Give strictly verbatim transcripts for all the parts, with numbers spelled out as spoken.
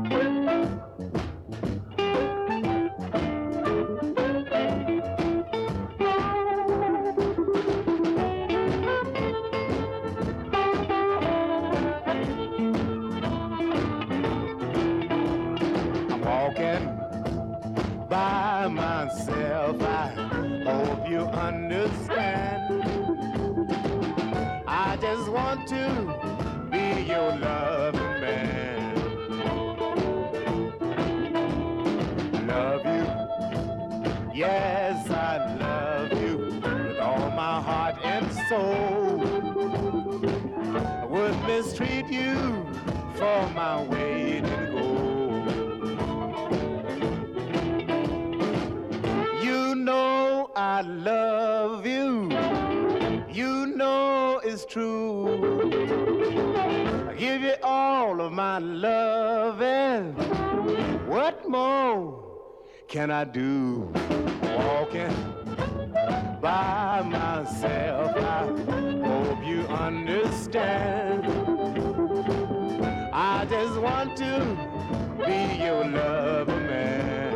I'm walking by myself. I hope you understand. I just want to be your loving man. Love you, yes, I love you with all my heart and soul. I would mistreat you for my weight in gold. You know I love you. You know it's true. I give you all of my love, and what more can I do? Walking by myself, I hope you understand. I just want to be your lover, man.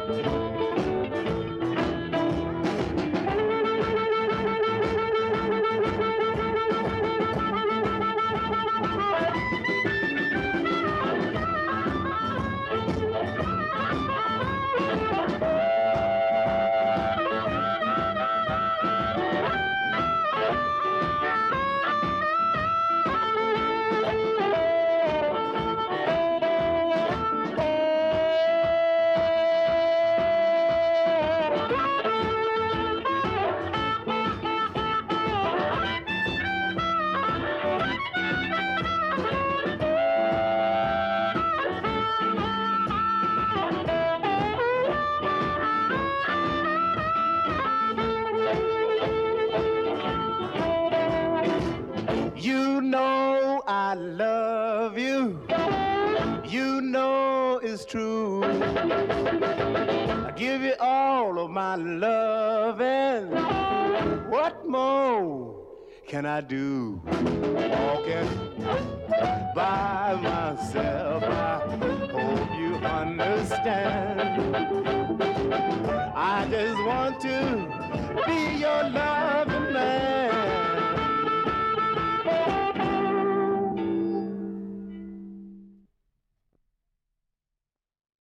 You know I love you. You know it's true. I give you all of my love, and what more can I do? Walking by myself, I hope you understand. I just want to be your loving man.